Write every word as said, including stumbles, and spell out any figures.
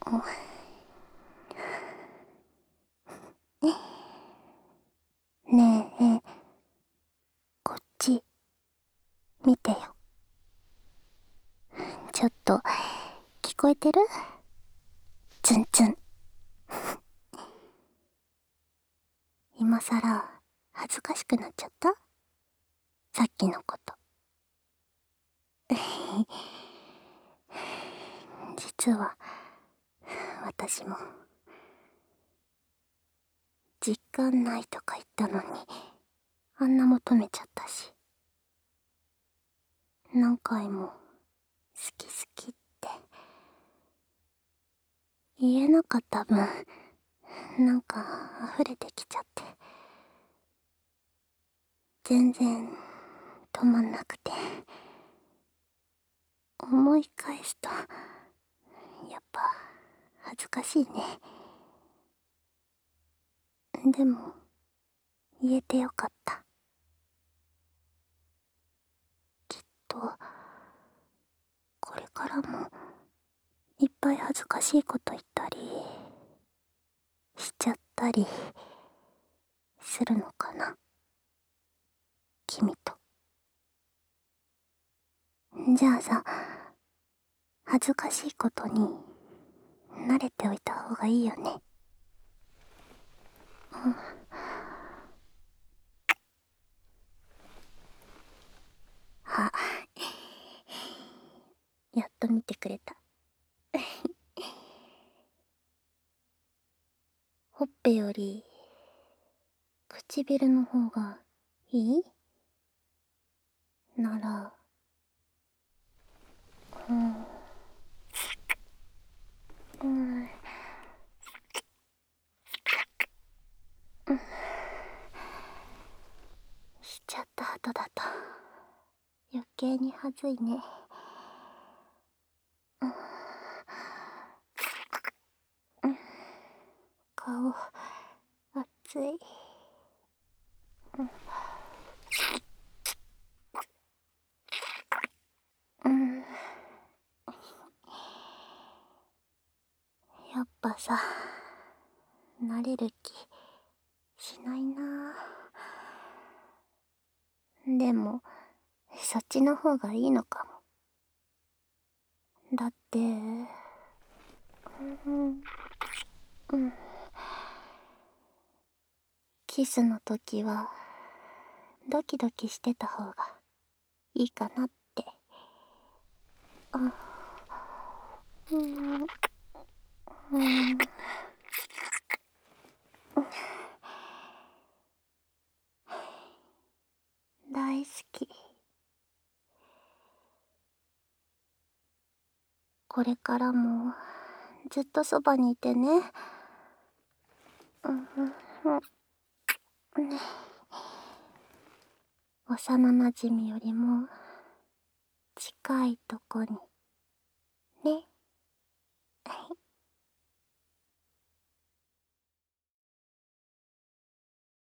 ねえ、こっち見てよ。ちょっと聞こえてる？ツンツン。今さら恥ずかしくなっちゃった？さっきのこと。実は私も実感ないとか言ったのに、あんな求めちゃったし、何回も好き好きって言えなかった分、なんか溢れてきちゃって、全然止まんなくて、思い返すとやっぱ恥ずかしいね。でも言えてよかった。きっとこれからもいっぱい恥ずかしいこと言ったりしちゃったりするのかな、君と。じゃあさ、恥ずかしいことに慣れておいた方がいいよね。うん。あ、やっと見てくれた。ほっぺより唇の方がいい？なら、うん、うん、しちゃった後だと余計にはずいね。うん、うん、顔熱い。うん、うん、やっぱさ、慣れる気しないな。でもそっちの方がいいのかも。だって、うん、うん、キスの時はドキドキしてた方がいいかなって。あ、うん、うん、大好き。これからもずっとそばにいてね。うん、うん、ね。幼なじみよりも近いとこにね。